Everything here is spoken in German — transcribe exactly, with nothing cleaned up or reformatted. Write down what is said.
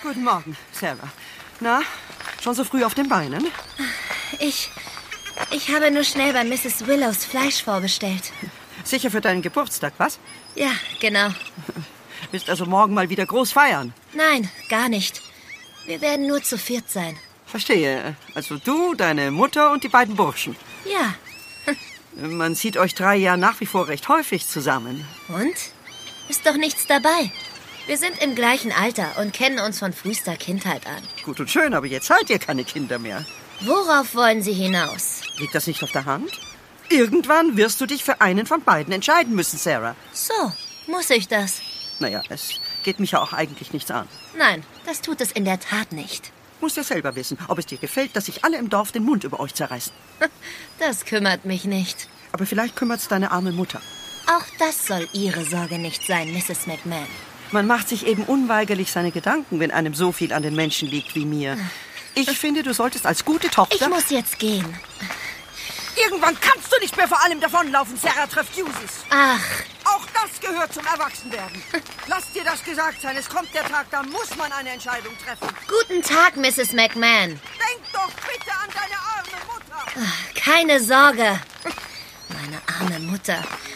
Guten Morgen, Sarah. Na, schon so früh auf den Beinen? Ich... Ich habe nur schnell bei Misses Willows Fleisch vorbestellt. Sicher für deinen Geburtstag, was? Ja, genau. Willst also morgen mal wieder groß feiern? Nein, gar nicht. Wir werden nur zu viert sein. Verstehe. Also du, deine Mutter und die beiden Burschen. Ja. Man sieht euch drei ja nach wie vor recht häufig zusammen. Und? Ist doch nichts dabei. Wir sind im gleichen Alter und kennen uns von frühester Kindheit an. Gut und schön, aber jetzt seid ihr keine Kinder mehr. Worauf wollen Sie hinaus? Liegt das nicht auf der Hand? Irgendwann wirst du dich für einen von beiden entscheiden müssen, Sarah. So, muss ich das? Naja, es geht mich ja auch eigentlich nichts an. Nein, das tut es in der Tat nicht. Musst ja selber wissen, ob es dir gefällt, dass sich alle im Dorf den Mund über euch zerreißen. Das kümmert mich nicht. Aber vielleicht kümmert's deine arme Mutter. Auch das soll Ihre Sorge nicht sein, Misses McMahon. Man macht sich eben unweigerlich seine Gedanken, wenn einem so viel an den Menschen liegt wie mir. Ich finde, du solltest als gute Tochter... Ich muss jetzt gehen. Irgendwann kannst du nicht mehr vor allem davonlaufen, Sarah Treffusis. Ach. Auch das gehört zum Erwachsenwerden. Lass dir das gesagt sein. Es kommt der Tag, da muss man eine Entscheidung treffen. Guten Tag, Misses McMahon. Denk doch bitte an deine arme Mutter. Ach, keine Sorge. Meine arme Mutter.